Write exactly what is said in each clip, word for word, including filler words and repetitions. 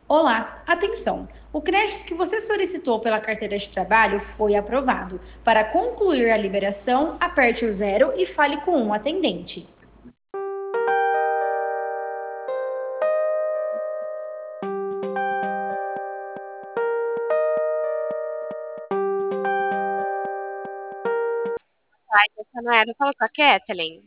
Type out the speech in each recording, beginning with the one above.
Olá, atenção! O crédito que você solicitou pela carteira de trabalho foi aprovado. Para concluir a liberação, aperte o zero e fale com um atendente. Ai, essa não era. Fala com a Kathleen.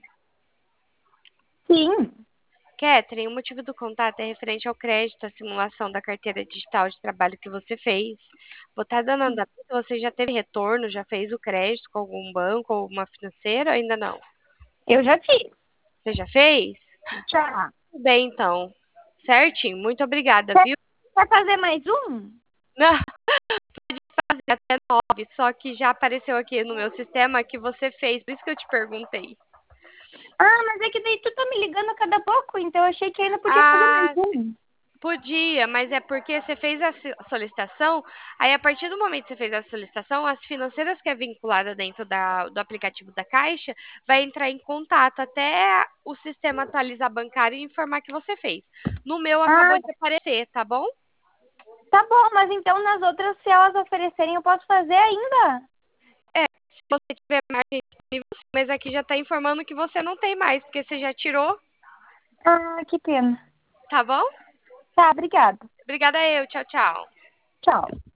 Sim, Kathleen, o motivo do contato é referente ao crédito, à simulação da carteira digital de trabalho que você fez. Vou estar dando andamento, você já teve retorno, já fez o crédito com algum banco ou uma financeira ou ainda não? eu já fiz. Você já fez? Já. Tudo bem, então. Certinho, muito obrigada, Quer viu? quer fazer mais um? Não, até nove, só que já apareceu aqui no meu sistema que você fez, por isso que eu te perguntei. Ah, mas é que daí tu tá me ligando a cada pouco, então eu achei que ainda podia fazer mais Ah, um. podia, mas é porque você fez a si- solicitação, aí a partir do momento que você fez a solicitação, as financeiras que é vinculada dentro da- do aplicativo da Caixa vai entrar em contato até o sistema atualizar bancário e informar que você fez. No meu acabou Ah, de aparecer, tá bom? tá bom, mas então nas outras, se elas oferecerem, eu posso fazer ainda? É, se você tiver margem disponível, sim, mas aqui já está informando que você não tem mais, porque você já tirou, Ah, que pena. tá bom? Tá, obrigada. Obrigada eu, tchau, tchau. Tchau.